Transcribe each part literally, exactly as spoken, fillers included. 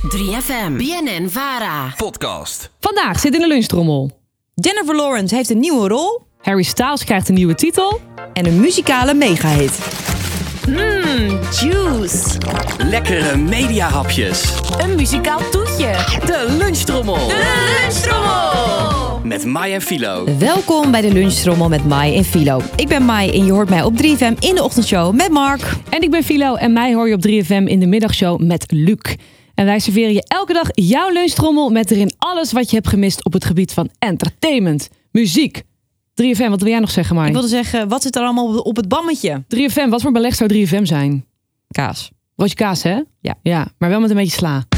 drie F M, B N N Vara. Podcast. Vandaag zit in de lunchtrommel. Jennifer Lawrence heeft een nieuwe rol. Harry Styles krijgt een nieuwe titel. En een muzikale megahit. Mmm, juice. Lekkere mediahapjes. Een muzikaal toetje. De lunchtrommel. De lunchtrommel. Met Mai en Philo. Welkom bij de lunchtrommel met Mai en Philo. Ik ben Mai en je hoort mij op drie F M in de ochtendshow met Mark. En ik ben Philo en mij hoor je op drie F M in de middagshow met Luc. En wij serveren je elke dag jouw lunchtrommel met erin alles wat je hebt gemist op het gebied van entertainment, muziek. drie F M, wat wil jij nog zeggen, Mai? Ik wilde zeggen, wat zit er allemaal op het bammetje? drie F M, wat voor beleg zou drie F M zijn? Kaas. Broodje kaas, hè? Ja. Ja, maar wel met een beetje sla.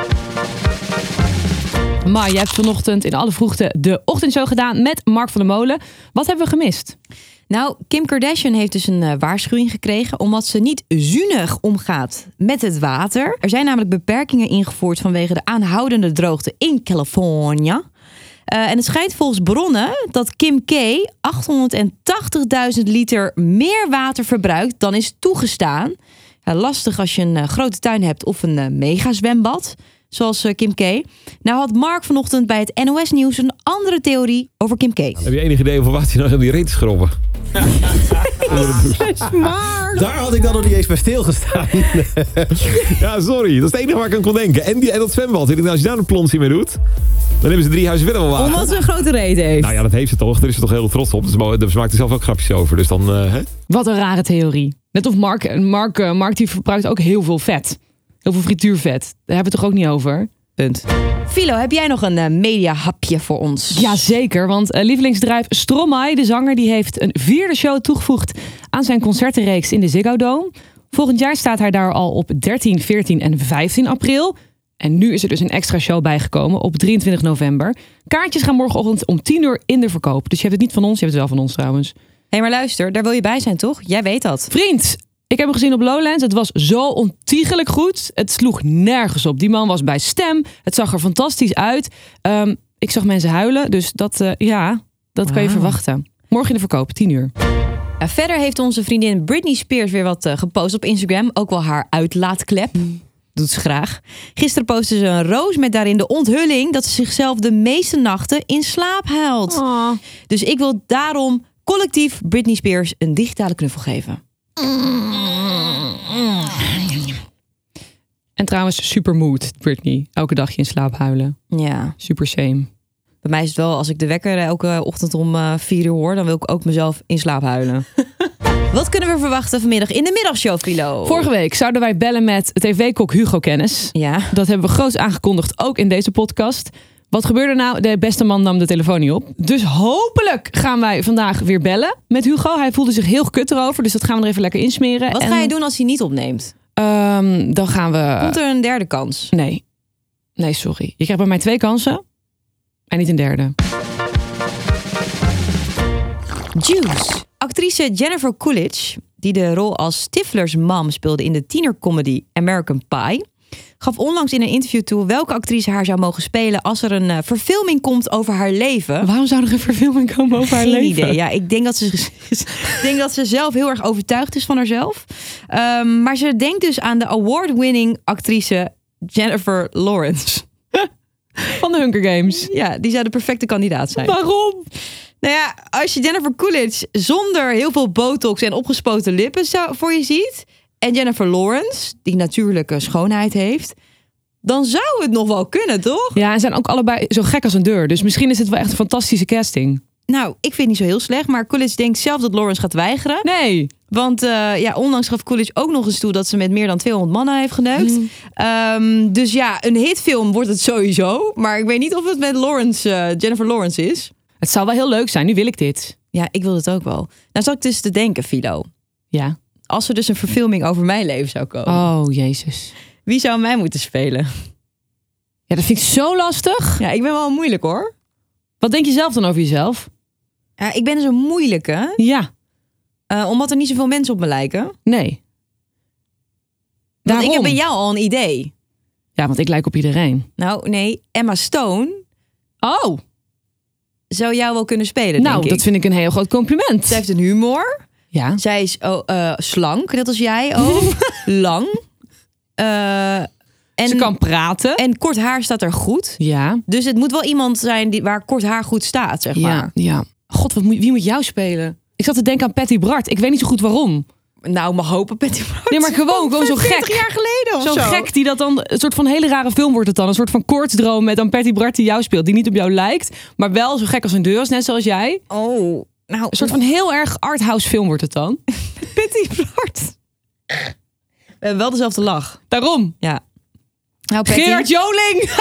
Mai, jij hebt vanochtend in alle vroegte de ochtendshow gedaan met Mark van der Molen. Wat hebben we gemist? Nou, Kim Kardashian heeft dus een uh, waarschuwing gekregen omdat ze niet zuinig omgaat met het water. Er zijn namelijk beperkingen ingevoerd vanwege de aanhoudende droogte in Californië. Uh, en het schijnt volgens bronnen dat Kim K. achthonderdtachtigduizend liter meer water verbruikt dan is toegestaan. Ja, lastig als je een uh, grote tuin hebt of een uh, megazwembad, zoals uh, Kim K. Nou had Mark vanochtend bij het N O S Nieuws een andere theorie over Kim K. Heb je enig idee over wat hij nou in die reet is geroben? Daar had ik dan nog niet eens bij stilgestaan. Ja, sorry. Dat is het enige waar ik aan kon denken. En, die, en dat zwembad. Ik denk, als je daar een plonsje mee doet, dan hebben ze drie huizen verder wel water. Omdat ze een grote reet heeft. Nou ja, dat heeft ze toch. Daar is ze toch heel trots op. Dus ze maakt er zelf ook grapjes over. Dus dan, uh, hè? Wat een rare theorie. Net of Mark, Mark, uh, Mark die verbruikt ook heel veel vet. Heel veel frituurvet. Daar hebben we het toch ook niet over? Punt. Philo, heb jij nog een uh, mediahapje voor ons? Jazeker, want uh, lievelingsdrijf Stromae, de zanger, die heeft een vierde show toegevoegd aan zijn concertenreeks in de Ziggo Dome. Volgend jaar staat hij daar al op dertien, veertien en vijftien april. En nu is er dus een extra show bijgekomen op drieëntwintig november. Kaartjes gaan morgenochtend om tien uur in de verkoop. Dus je hebt het niet van ons, je hebt het wel van ons trouwens. Hé, hey, maar luister, daar wil je bij zijn, toch? Jij weet dat. Vriend, ik heb hem gezien op Lowlands. Het was zo ontiegelijk goed. Het sloeg nergens op. Die man was bij stem. Het zag er fantastisch uit. Um, ik zag mensen huilen. Dus dat, uh, ja, dat wow. kan je verwachten. Morgen in de verkoop, tien uur. Ja, verder heeft onze vriendin Britney Spears weer wat uh, gepost op Instagram. Ook wel haar uitlaatklep. Mm. Doet ze graag. Gisteren postte ze een roos met daarin de onthulling dat ze zichzelf de meeste nachten in slaap huilt. Oh. Dus ik wil daarom collectief Britney Spears een digitale knuffel geven. En trouwens, super mood, Britney. Elke dagje in slaap huilen. Ja. Super shame. Bij mij is het wel, als ik de wekker elke ochtend om uh, vier uur hoor, dan wil ik ook mezelf in slaap huilen. Wat kunnen we verwachten vanmiddag in de middagshow, Philo? Vorige week zouden wij bellen met T V-kok Hugo Kennis. Ja. Dat hebben we groots aangekondigd, ook in deze podcast. Wat gebeurde nou? De beste man nam de telefoon niet op. Dus hopelijk gaan wij vandaag weer bellen met Hugo. Hij voelde zich heel kut erover, dus dat gaan we er even lekker insmeren. Wat en... ga je doen als hij niet opneemt? Um, dan gaan we... Komt er een derde kans? Nee. Nee, sorry. Je krijgt bij mij twee kansen. En niet een derde. Juice. Actrice Jennifer Coolidge, die de rol als Stifler's mom speelde in de tienercomedy American Pie, gaf onlangs in een interview toe welke actrice haar zou mogen spelen als er een uh, verfilming komt over haar leven. Waarom zou er een verfilming komen over haar Geen leven? idee. Ja, ik denk dat ze, ik denk dat ze zelf heel erg overtuigd is van haarzelf. Um, maar ze denkt dus aan de award-winning actrice Jennifer Lawrence. Van de Hunger Games. Ja, die zou de perfecte kandidaat zijn. Waarom? Nou ja, als je Jennifer Coolidge zonder heel veel botox en opgespoten lippen zou, voor je ziet, en Jennifer Lawrence, die natuurlijke schoonheid heeft, dan zou het nog wel kunnen, toch? Ja, en zijn ook allebei zo gek als een deur. Dus misschien is het wel echt een fantastische casting. Nou, ik vind het niet zo heel slecht, maar Coolidge denkt zelf dat Lawrence gaat weigeren. Nee. Want uh, ja, onlangs gaf Coolidge ook nog eens toe dat ze met meer dan tweehonderd mannen heeft geneukt. Mm. Um, dus ja, een hitfilm wordt het sowieso. Maar ik weet niet of het met Lawrence, uh, Jennifer Lawrence is. Het zou wel heel leuk zijn, nu wil ik dit. Ja, ik wil het ook wel. Nou zat ik dus te denken, Philo. Ja. Als er dus een verfilming over mijn leven zou komen. Oh, jezus. Wie zou mij moeten spelen? Ja, dat vind ik zo lastig. Ja, ik ben wel moeilijk hoor. Wat denk je zelf dan over jezelf? Ja, ik ben dus een moeilijke. Ja. Uh, omdat er niet zoveel mensen op me lijken. Nee. Want ik heb bij jou al een idee. Ja, want ik lijk op iedereen. Nou, nee. Emma Stone. Oh. Zou jou wel kunnen spelen, nou, denk ik. Dat vind ik een heel groot compliment. Zij heeft een humor. Ja. Zij is oh, uh, slank, net als jij ook. Lang. Uh, En, Ze kan praten. en kort haar staat er goed. Ja. Dus het moet wel iemand zijn die, waar kort haar goed staat, zeg maar. Ja, ja. God, wat moet, wie moet jou spelen? Ik zat te denken aan Patty Bart. Ik weet niet zo goed waarom. Nou, mag hopen, Patty Bart. Nee, maar gewoon, gewoon zo gek. veertig jaar geleden of Zo zo. gek die dat dan... Een soort van hele rare film wordt het dan. Een soort van koortsdroom met dan Patty Bart die jou speelt. Die niet op jou lijkt. Maar wel zo gek als een deur, net zoals jij. Oh, nou... Een soort van heel erg arthouse film wordt het dan. Patty Bart. We hebben wel dezelfde lach. Daarom. Ja. Nou, Patty. Gerard Joling.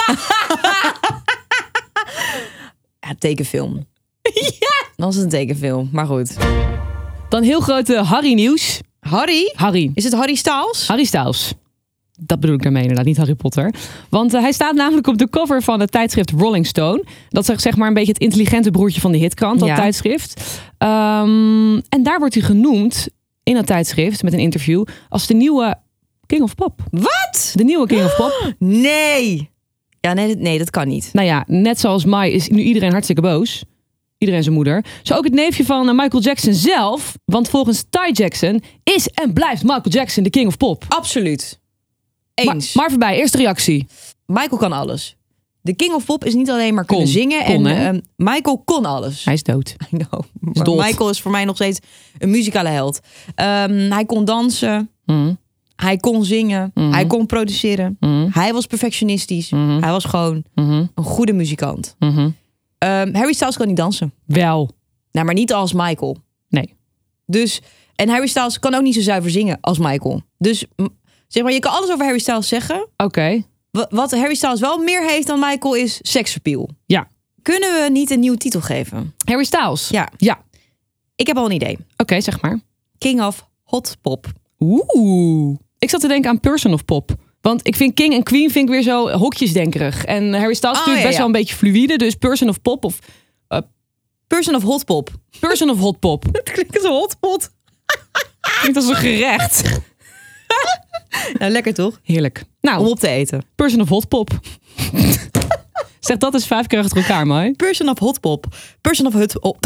Ja, tekenfilm. Ja. Dan is het een tekenfilm, maar goed. Dan heel grote Harry nieuws. Harry? Harry. Is het Harry Styles? Harry Styles. Dat bedoel ik daarmee inderdaad, niet Harry Potter. Want uh, hij staat namelijk op de cover van het tijdschrift Rolling Stone. Dat is zeg maar een beetje het intelligente broertje van de hitkrant, dat Ja. tijdschrift. Um, en daar wordt hij genoemd in dat tijdschrift met een interview als de nieuwe King of Pop. Wat? De nieuwe King of Pop. Nee. Ja, nee, dat- nee, dat kan niet. Nou ja, net zoals Mai is nu iedereen hartstikke boos. Iedereen zijn moeder. Zo ook het neefje van uh, Michael Jackson zelf. Want volgens Ty Jackson is en blijft Michael Jackson de King of Pop. Absoluut. Maar, Eens. maar voorbij, eerste reactie. Michael kan alles. De King of Pop is niet alleen maar kunnen Kon. zingen. Kon, en hè? ehm, Michael kon alles. Hij is dood. I know. Maar dood. Michael is voor mij nog steeds een muzikale held. Ehm, hij kon dansen. Mm. Hij kon zingen. Mhm. Hij kon produceren. Mm. Hij was perfectionistisch. Mhm. Hij was gewoon Mhm. een goede muzikant. Mhm. Ehm, Harry Styles kan niet dansen. Wel. Nou, maar niet als Michael. Nee. Dus, en Harry Styles kan ook niet zo zuiver zingen als Michael. Dus m- zeg maar, je kan alles over Harry Styles zeggen. Oké. Wa- Wat Harry Styles wel meer heeft dan Michael is seksappeal. Ja. Kunnen we niet een nieuwe titel geven? Harry Styles. Ja. Ja. Ik heb al een idee. Oké, zeg maar. King of Hot Pop. Oeh. Ik zat te denken aan Person of Pop. Want ik vind King en Queen vind ik weer zo hokjesdenkerig. En Harry Styles is Oh, natuurlijk ja, best ja. wel een beetje fluïde. Dus Person of Pop of Person of Hot Pop. Person of Hot Pop. Het klinkt als een hotpot. Klinkt als een gerecht. Nou, lekker toch? Heerlijk. Nou, Om op te eten. Person of Hot Pop. Zeg dat eens vijf keer achter elkaar, Mai. Person of Hot Pop. Person of Hut Op.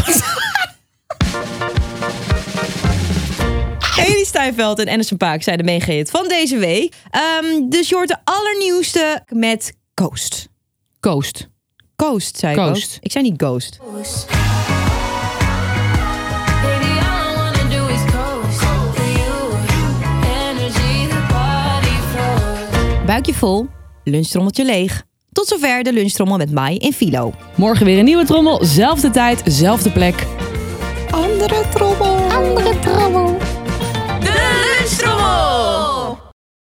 Haley Steinfeld en Anderson .Paak zijn de meegehit van deze week. Ehm, dus je hoort de allernieuwste met Coast. Coast. Coast, zei Coast. ik ook. Ik zei niet Ghost. Baby, all I wanna do is coast to you. Energy, the body flow. Buikje vol, lunchtrommeltje leeg. Tot zover de lunchtrommel met Mai en Philo. Morgen weer een nieuwe trommel. Zelfde tijd, zelfde plek. Andere trommel. De lunchtrommel!